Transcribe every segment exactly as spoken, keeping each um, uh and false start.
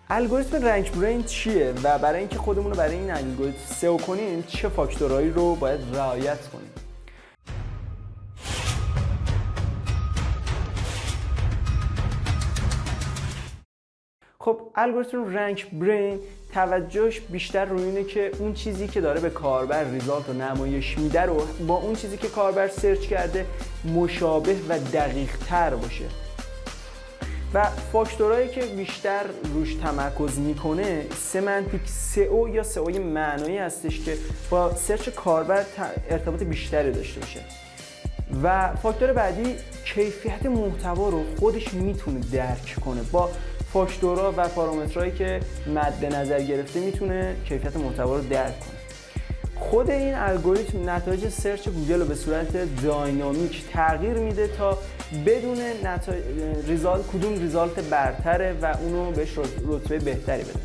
الگوریتم رنک برین چیه و برای اینکه خودمون رو برای این الگوریتم سئو کنیم چه فاکتورهایی رو باید رعایت کنیم؟ خب الگوریتم رنک برین توجهش بیشتر روی اینه که اون چیزی که داره به کاربر ریزالت رو نمایش میده رو با اون چیزی که کاربر سرچ کرده مشابه و دقیق تر باشه و فاکتورهایی که بیشتر روش تمرکز میکنه سمنتیک سئو یا سئو معنایی هستش که با سرچ کاربر ارتباط بیشتری داشته باشه و فاکتور بعدی کیفیت محتوا رو خودش میتونه درک کنه. با فاکتورها و پارامترهایی که مد نظر گرفته میتونه کیفیت محتوا رو درک کنه. خود این الگوریتم نتایج سرچ گوگل رو به صورت داینامیک تغییر میده تا بدون نتا... ریزالت کدوم ریزالت برتره و اونو بهش رتبه بهتری بده.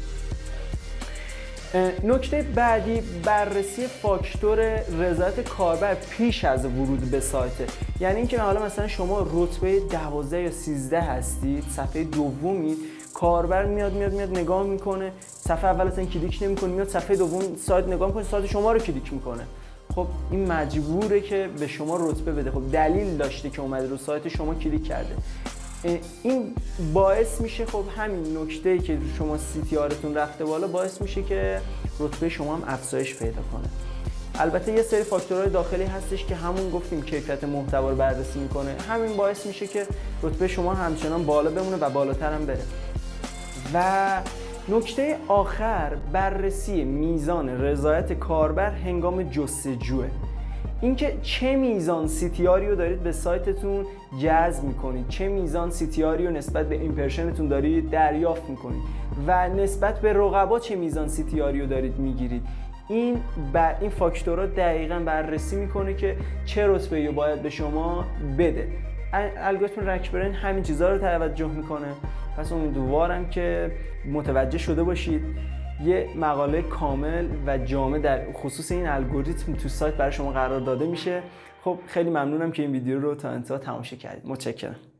نکته بعدی بررسی فاکتور رضایت کاربر پیش از ورود به سایت، یعنی اینکه حالا مثلا شما رتبه دوازده یا سیزده هستید، صفحه دومید، کاربر میاد میاد میاد نگاه میکنه، صفحه اول اصلا کلیک نمیکنه، میاد صفحه دوم سایت نگاه میکنه، سایت شما رو کلیک میکنه. خب این مجبوره که به شما رتبه بده. خب دلیل داشته که اومده رو سایت شما کلیک کرده. این باعث میشه خب همین نکته‌ای که شما سی تی آرتون رفته بالا باعث میشه که رتبه شما هم افزایش پیدا کنه. البته یه سری فاکتورهای داخلی هستش که همون گفتیم کیفیت محتوا رو بررسی میکنه، همین باعث میشه که رتبه شما همچنان بالا بمونه و بالاتر هم بره. و نکته آخر بررسی میزان رضایت کاربر هنگام جستجوه. اینکه چه میزان سی تی آر رو دارید به سایتتون جذب میکنید، چه میزان سی تی آر رو نسبت به ایمپرشنتون دارید دریافت میکنید و نسبت به رقبا چه میزان سی تی آر رو دارید میگیرید. این بر این فاکتورها دقیقاً بررسی میکنه که چه رتبه‌ای رو باید به شما بده. الگوریتم رنک برین همین چیزها رو توجه میکنه. پس امیدوارم که متوجه شده باشید. یه مقاله کامل و جامع در خصوص این الگوریتم تو سایت برای شما قرار داده میشه. خب خیلی ممنونم که این ویدیو رو تا انتها تماشا کردید. متشکرم.